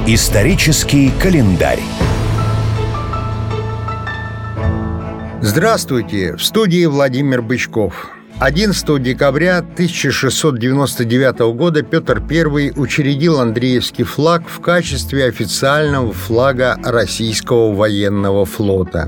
Исторический календарь. Здравствуйте! В студии Владимир Бычков. 11 декабря 1699 года Петр I учредил Андреевский флаг в качестве официального флага Российского военного флота.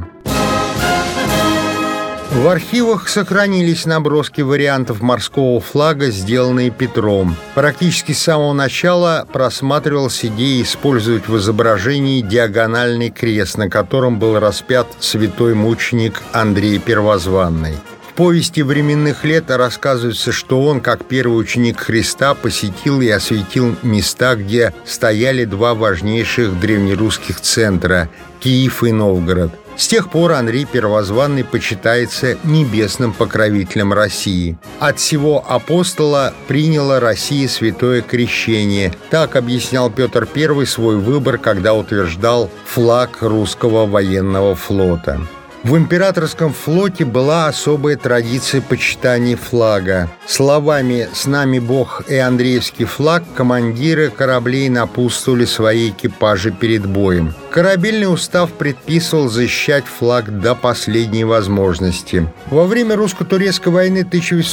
В архивах сохранились наброски вариантов морского флага, сделанные Петром. Практически с самого начала просматривалась идея использовать в изображении диагональный крест, на котором был распят святой мученик Андрей Первозванный. В повести временных лет рассказывается, что он, как первый ученик Христа, посетил и осветил места, где стояли два важнейших древнерусских центра – Киев и Новгород. С тех пор Андрей Первозванный почитается небесным покровителем России. От сего апостола приняла Россия святое крещение. Так объяснял Петр I свой выбор, когда утверждал флаг русского военного флота. В императорском флоте была особая традиция почитания флага. Словами «С нами Бог» и «Андреевский флаг» командиры кораблей напутствовали свои экипажи перед боем. Корабельный устав предписывал защищать флаг до последней возможности. Во время русско-турецкой войны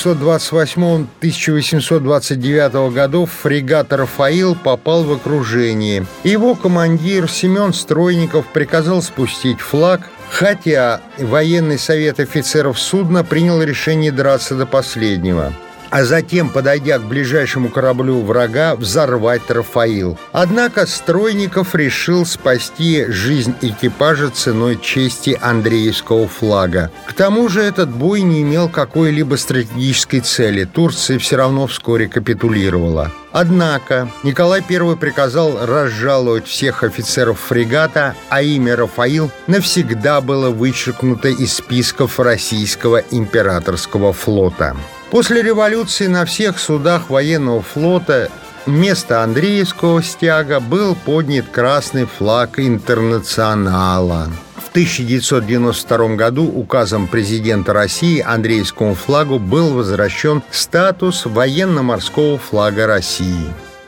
1828-1829 годов фрегат «Рафаил» попал в окружение. Его командир Семен Стройников приказал спустить флаг, хотя военный совет офицеров судна принял решение драться до последнего, а затем, подойдя к ближайшему кораблю врага, взорвать «Рафаил». Однако Стройников решил спасти жизнь экипажа ценой чести Андреевского флага. К тому же этот бой не имел какой-либо стратегической цели. Турция все равно вскоре капитулировала. Однако Николай I приказал разжаловать всех офицеров фрегата, а имя «Рафаил» навсегда было вычеркнуто из списков российского императорского флота. После революции на всех судах военного флота вместо Андреевского стяга был поднят красный флаг Интернационала. В 1992 году указом президента России Андреевскому флагу был возвращен статус военно-морского флага России.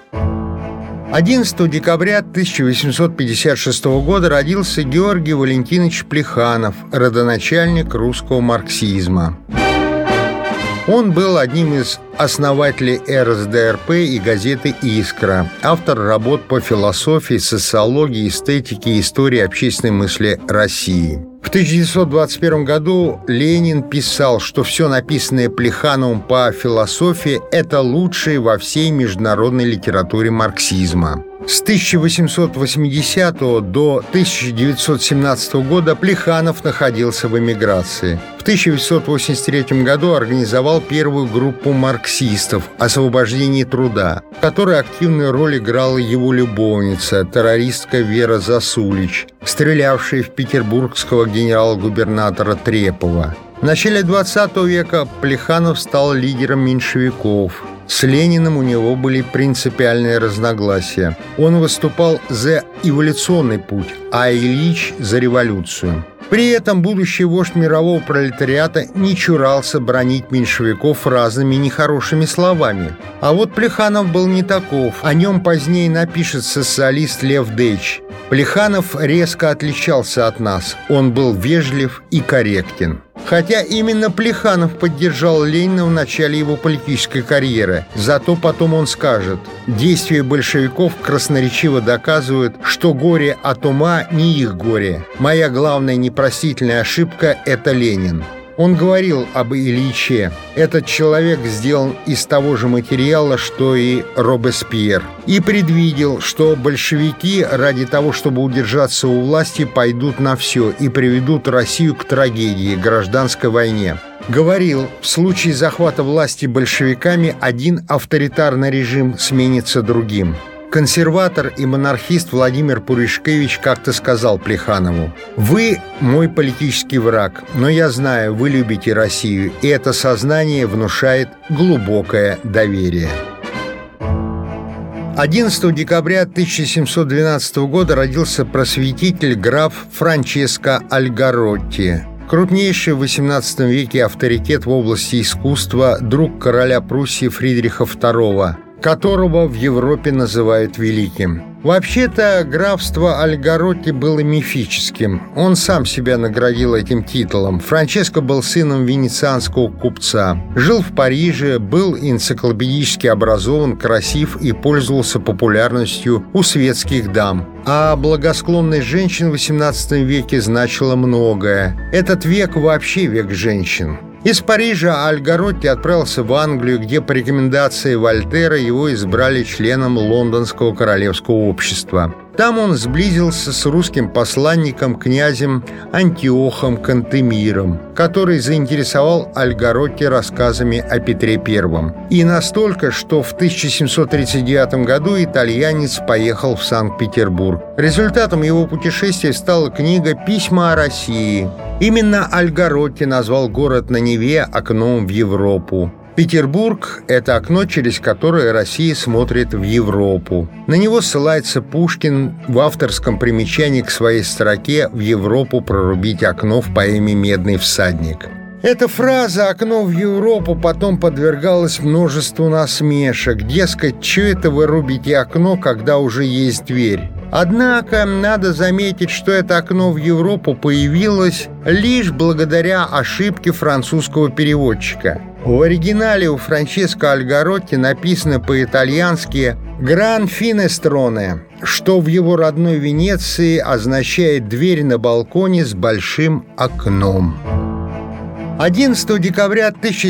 11 декабря 1856 года родился Георгий Валентинович Плеханов, родоначальник русского марксизма. Он был одним из основателей РСДРП и газеты «Искра», автор работ по философии, социологии, эстетике и истории общественной мысли России. В 1921 году Ленин писал, что все написанное Плехановым по философии – это лучшее во всей международной литературе марксизма. С 1880 до 1917 года Плеханов находился в эмиграции. В 1983 году организовал первую группу марксистов «Освобождение труда», в которой активную роль играла его любовница, террористка Вера Засулич, стрелявшая в петербургского генерал-губернатора Трепова. В начале XX века Плеханов стал лидером меньшевиков. С Лениным у него были принципиальные разногласия. Он выступал за эволюционный путь, а Ильич – за революцию. При этом будущий вождь мирового пролетариата не чурался бранить меньшевиков разными нехорошими словами. А вот Плеханов был не таков. О нем позднее напишет социалист Лев Дейч. Плеханов резко отличался от нас. Он был вежлив и корректен. Хотя именно Плеханов поддержал Ленина в начале его политической карьеры. Зато потом он скажет: действия большевиков красноречиво доказывают, что горе от ума не их горе. Моя главная непростительная ошибка – это Ленин. Он говорил об Ильиче. Этот человек сделан из того же материала, что и Робеспьер. И предвидел, что большевики ради того, чтобы удержаться у власти, пойдут на все и приведут Россию к трагедии, гражданской войне. Говорил, в случае захвата власти большевиками один авторитарный режим сменится другим. Консерватор и монархист Владимир Пуришкевич как-то сказал Плеханову: «Вы мой политический враг, но я знаю, вы любите Россию, и это сознание внушает глубокое доверие». 11 декабря 1712 года родился просветитель граф Франческо Альгаротти, крупнейший в XVIII веке авторитет в области искусства, друг короля Пруссии Фридриха II, которого в Европе называют великим. Вообще-то графство Альгаротти было мифическим. Он сам себя наградил этим титулом. Франческо был сыном венецианского купца. Жил в Париже, был энциклопедически образован, красив и пользовался популярностью у светских дам. А благосклонность женщин в XVIII веке значила многое. Этот век вообще век женщин. Из Парижа Альгаротти отправился в Англию, где по рекомендации Вольтера его избрали членом Лондонского королевского общества. Там он сблизился с русским посланником князем Антиохом Кантемиром, который заинтересовал Альгаротти рассказами о Петре I. И настолько, что в 1739 году итальянец поехал в Санкт-Петербург. Результатом его путешествия стала книга «Письма о России». Именно Альгаротти назвал город на Неве окном в Европу. Петербург – это окно, через которое Россия смотрит в Европу. На него ссылается Пушкин в авторском примечании к своей строке «В Европу прорубить окно» в поэме «Медный всадник». Эта фраза «окно в Европу» потом подвергалась множеству насмешек. Дескать, что это вы рубите окно, когда уже есть дверь? Однако надо заметить, что это окно в Европу появилось лишь благодаря ошибке французского переводчика. В оригинале у Франческо Альгаротти написано по-итальянски «Гран финестроне», что в его родной Венеции означает «дверь на балконе с большим окном». 11 декабря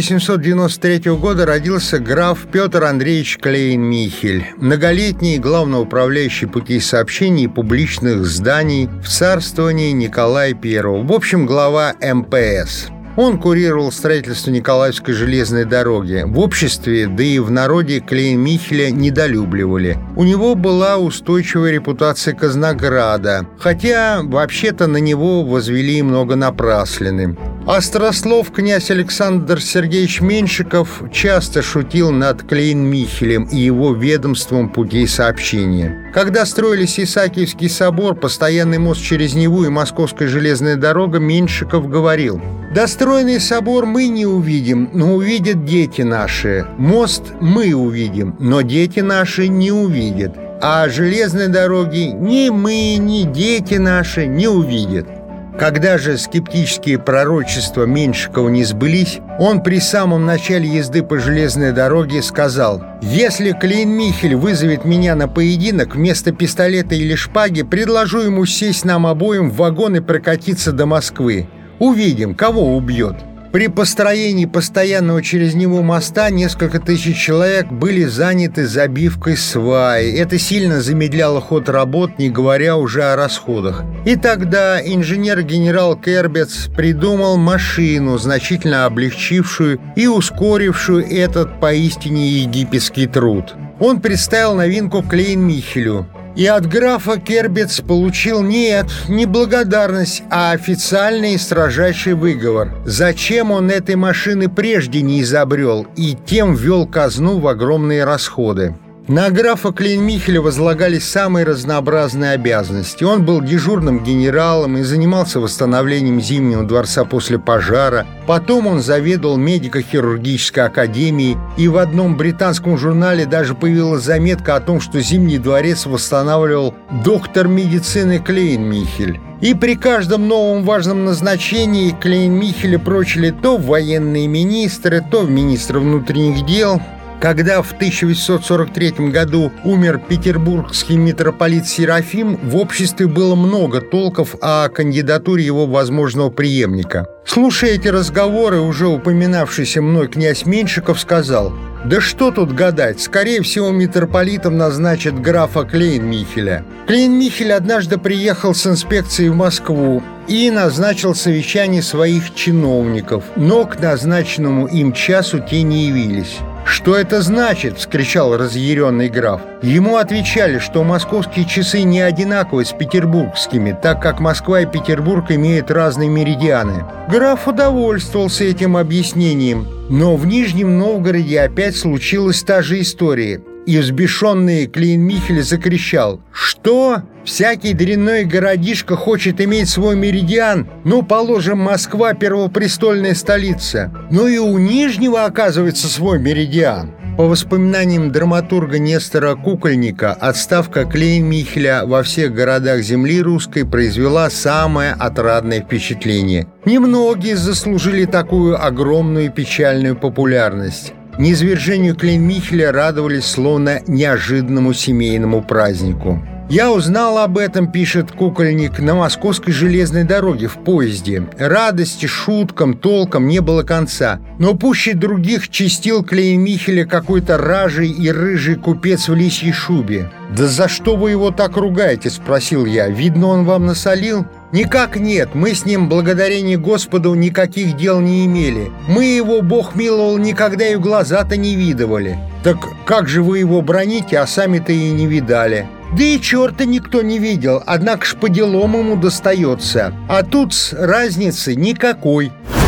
1793 года родился граф Петр Андреевич Клейн-Михель, многолетний главноуправляющий путей сообщений и публичных зданий в царствовании Николая I, в общем, глава МПС. Он курировал строительство Николаевской железной дороги. В обществе, да и в народе Клейн-Михеля недолюбливали. У него была устойчивая репутация казнограда, хотя вообще-то на него возвели много напраслины. Острослов князь Александр Сергеевич Меньшиков часто шутил над Клейн-Михелем и его ведомством путей сообщения. Когда строились Исаакиевский собор, постоянный мост через Неву и Московская железная дорога, Меньшиков говорил: «Достроенный собор мы не увидим, но увидят дети наши. Мост мы увидим, но дети наши не увидят. А железной дороги ни мы, ни дети наши не увидят». Когда же скептические пророчества Меньшикова не сбылись, он при самом начале езды по железной дороге сказал: «Если Клейн-Михель вызовет меня на поединок, вместо пистолета или шпаги предложу ему сесть нам обоим в вагон и прокатиться до Москвы. Увидим, кого убьет». При построении постоянного через него моста несколько тысяч человек были заняты забивкой сваи. Это сильно замедляло ход работ, не говоря уже о расходах. И тогда инженер-генерал Кербец придумал машину, значительно облегчившую и ускорившую этот поистине египетский труд. Он представил новинку Клейн-Михелю. И от графа Кербец получил не благодарность, а официальный и строжайший выговор. Зачем он этой машины прежде не изобрел и тем ввел казну в огромные расходы? На графа Клейн-Михеля возлагались самые разнообразные обязанности. Он был дежурным генералом и занимался восстановлением Зимнего дворца после пожара. Потом он заведовал медико-хирургической академией, и в одном британском журнале даже появилась заметка о том, что Зимний дворец восстанавливал доктор медицины Клейн-Михель. И при каждом новом важном назначении Клейн-Михеля прочили то в военные министры, то в министры внутренних дел. Когда в 1843 году умер петербургский митрополит Серафим, в обществе было много толков о кандидатуре его возможного преемника. Слушая эти разговоры, уже упоминавшийся мной князь Меньшиков сказал: «Да что тут гадать, скорее всего, митрополитом назначат графа Клейн-Михеля». Клейн-Михель однажды приехал с инспекцией в Москву и назначил совещание своих чиновников, но к назначенному им часу те не явились. «Что это значит?» – вскричал разъяренный граф. Ему отвечали, что московские часы не одинаковы с петербургскими, так как Москва и Петербург имеют разные меридианы. Граф удовольствовался этим объяснением, но в Нижнем Новгороде опять случилась та же история. И взбешенный Клейн-Михель закричал: «Что? Всякий дрянной городишко хочет иметь свой меридиан? Ну, положим, Москва – первопрестольная столица. Но и у Нижнего, оказывается, свой меридиан». По воспоминаниям драматурга Нестора Кукольника, отставка Клейн-Михеля во всех городах земли русской произвела самое отрадное впечатление. Немногие заслужили такую огромную и печальную популярность. Низвержению Клейн-Михеля радовались словно неожиданному семейному празднику. «Я узнал об этом, — пишет Кукольник, — на Московской железной дороге в поезде. Радости, шуткам, толкам не было конца. Но пуще других чистил Клейн-Михеля какой-то ражий и рыжий купец в лисьей шубе. «Да за что вы его так ругаете?» — спросил я. «Видно, он вам насолил?» «Никак нет, мы с ним, благодарение Господу, никаких дел не имели. Мы его, Бог миловал, никогда и в глаза-то не видывали». «Так как же вы его броните, а сами-то и не видали?» «Да и черта никто не видел, однако ж по делам ему достается. А тут разницы никакой».